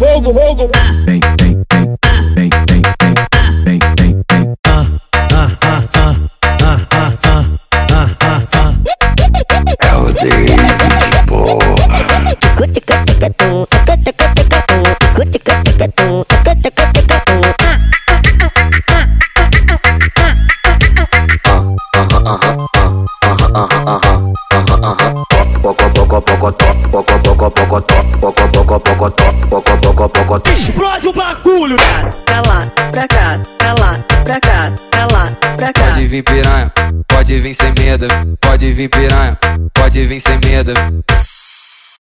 fogo, fogo. Vem, vem, vem, vem, vem, vem, vem, vem, vem. É o David, porra. Explode o bagulho. Pra lá, pra cá, pra lá, pra cá, pra lá, pra cá. Pode vir piranha, pode vir sem medo. Pode vir piranha, pode vir sem medo.